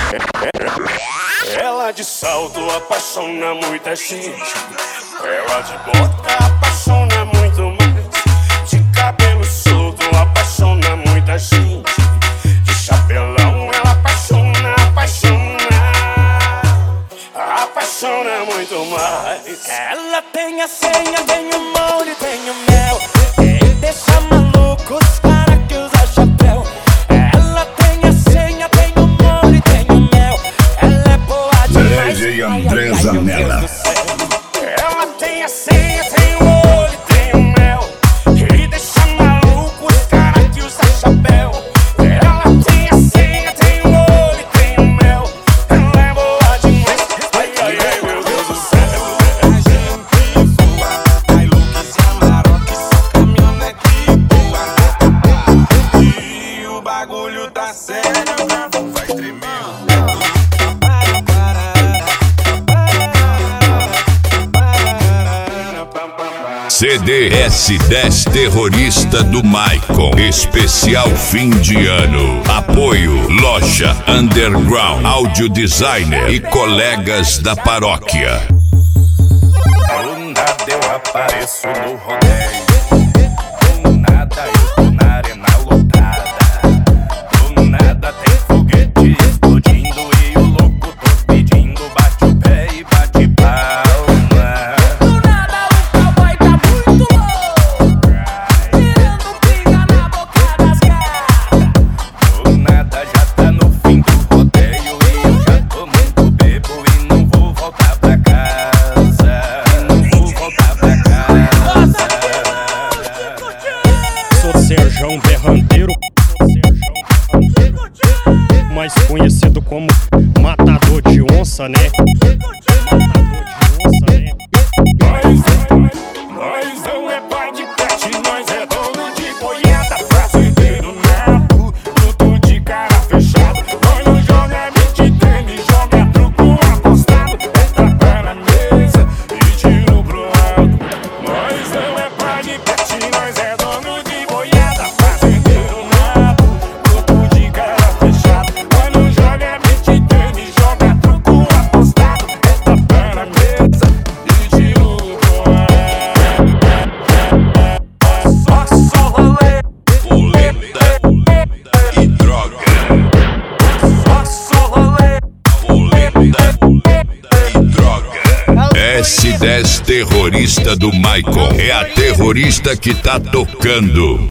Ela de salto apaixona muita gente. Ela de bota apaixona muito mais. De cabelo solto apaixona muita gente. De chapelão ela apaixona, apaixona muito mais. Ela tem a senha, tem o molde, tem o mel. Ele deixa maluco os cara que usa chapéu. Ela tem a senha, tem o molde, tem o mel. Ela é boa demais. DJ André Zanella. Ela tem a senha, tem o molde, tem o mel. Ele deixa maluco os cara que usa chapéu. Ela tem a senha, tem o molde, tem o mel. Ela é boa demais. Ai, ai, ai, meu Deus do céu. E o bagulho tá sério, vai tremer. CDS 10 Terrorista do Maicon. Especial fim de ano. Apoio Loja Underground, Áudio Designer e colegas da paróquia. Do nada eu apareço no rodeio. Do nada eu tô na arena lotada. Do nada tem foguete explodindo e o louco tô pedindo. Bate o pé e bate palma. Do nada o cowboy tá muito louco, tirando pinga na boca das gatas. Do nada já tá no fim do rodeio e eu já tô muito bebo e não vou voltar pra casa. Não vou voltar pra casa. Sou Serjão Berranteiro, mais conhecido como Matador de Onça, né? Nós não é pai de pet, nós é dono de boiada. Fazendeiro nato, tudo de cara fechada. Nós não joga beat tênis, joga truco apostado. É tapa na mesa e tiro pro alto. Nós não é pai de pet, nós é dono de boiada. Fazendeiro nato, tudo de cara fechada. Nós não joga beat tênis, joga truco apostado. É tapa na mesa e tiro pro alto. Só rolê, Boleta e droga. só rolê. Boleta e droga. S10 Terrorista do Maicon. É a terrorista que tá tocando.